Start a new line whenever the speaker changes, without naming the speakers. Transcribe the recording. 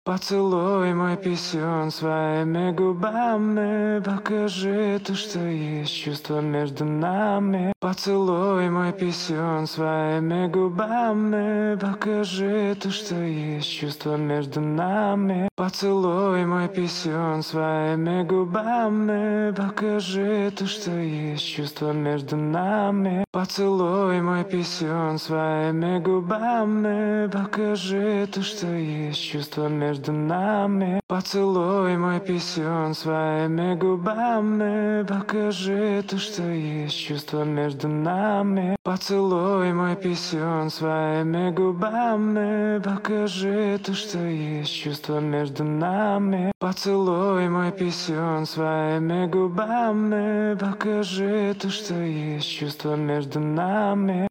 Поцелуй мой писюн своими губами, покажи то, что есть чувство между нами. Поцелуй мой писюн своими губами, покажи то, что есть чувство между нами. Поцелуй мой писюн своими губами, покажи то, что есть чувство между нами. Поцелуй мой писюн своими губами, покажи то, что есть чувство между нами. Поцелуй мой писюн своими губами, покажи то, что есть чувство между нами. Поцелуй мой писюн своими губами, покажи то, что есть чувство между нами. Поцелуй мой писюн своими губами, покажи то, что есть чувство между нами.